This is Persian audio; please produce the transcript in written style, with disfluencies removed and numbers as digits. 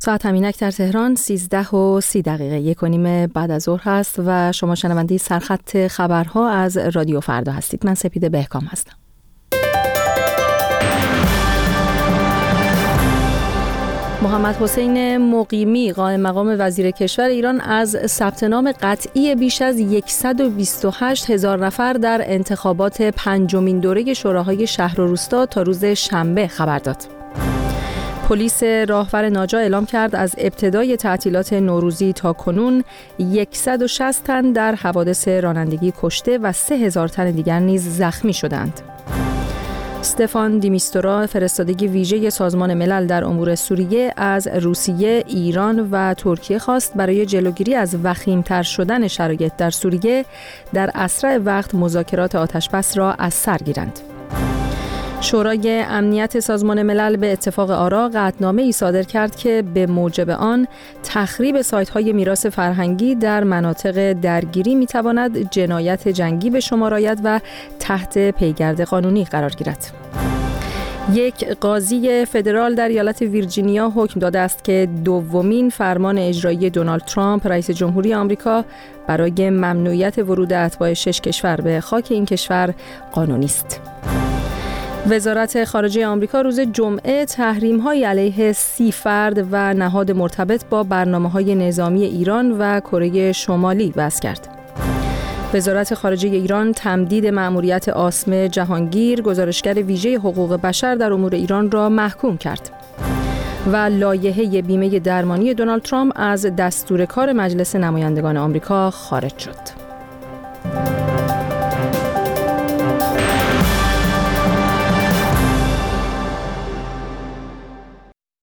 ساعت همینک در تهران 13:30 1:30 بعد از ظهر هست و شما شنونده سرخط خبرها از رادیو فردا هستید. من سپیده بهکام هستم. محمد حسین مقیمی قائم مقام وزیر کشور ایران از ثبت نام قطعی بیش از 128,000 نفر در انتخابات پنجمین دوره شوراهای شهر و روستا تا روز شنبه خبر داد. پلیس راهور ناجا اعلام کرد از ابتدای تعطیلات نوروزی تا کنون 160 تن در حوادث رانندگی کشته و 3,000 تن دیگر نیز زخمی شدند. استفان دی میستورا فرستادگی ویژه سازمان ملل در امور سوریه از روسیه، ایران و ترکیه خواست برای جلوگیری از وخیم‌تر شدن شرایط در سوریه در اسرع وقت مذاکرات آتشبس را از سر گیرند. شورای امنیت سازمان ملل به اتفاق آرا قطعنامه‌ای صادر کرد که به موجب آن تخریب سایت‌های میراث فرهنگی در مناطق درگیری می‌تواند جنایت جنگی به شمار آید و تحت پیگرد قانونی قرار گیرد. یک قاضی فدرال در ایالت ویرجینیا حکم داده است که دومین فرمان اجرایی دونالد ترامپ رئیس جمهوری آمریکا برای ممنوعیت ورود اتباع 6 کشور به خاک این کشور قانونی است. وزارت خارجه آمریکا روز جمعه تحریم‌های علیه 30 فرد و نهاد مرتبط با برنامه‌های نظامی ایران و کره شمالی وضع کرد. وزارت خارجه ایران تمدید مأموریت عاصم جهانگیر، گزارشگر ویژه حقوق بشر در امور ایران را محکوم کرد. و لایحه بیمه درمانی دونالد ترامپ از دستور کار مجلس نمایندگان آمریکا خارج شد.